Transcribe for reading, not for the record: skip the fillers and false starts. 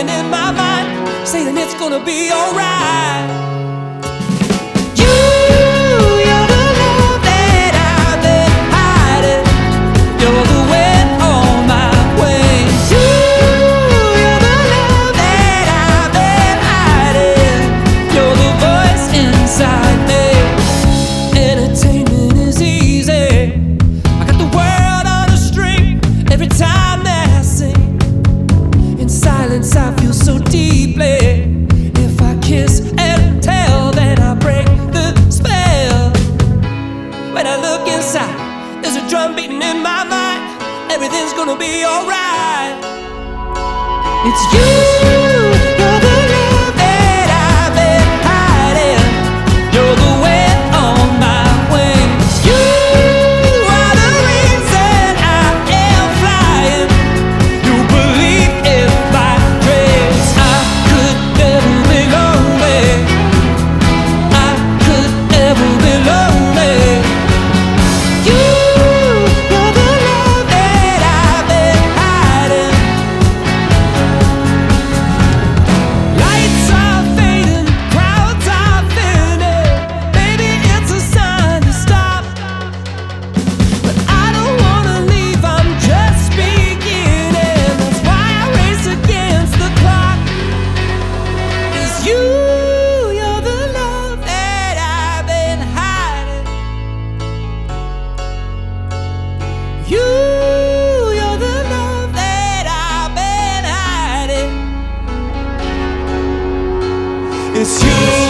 beating in my mind, saying it's gonna be alright. I feel so deeply. If I kiss and tell, then I break the spell. When I look inside, there's a drum beating in my mind. Everything's gonna be alright. It's you. You're the love that I've been hiding. You're the wind on my wings. You are the reason I am flying. You believe in my you're the love that I've been hiding. It's you.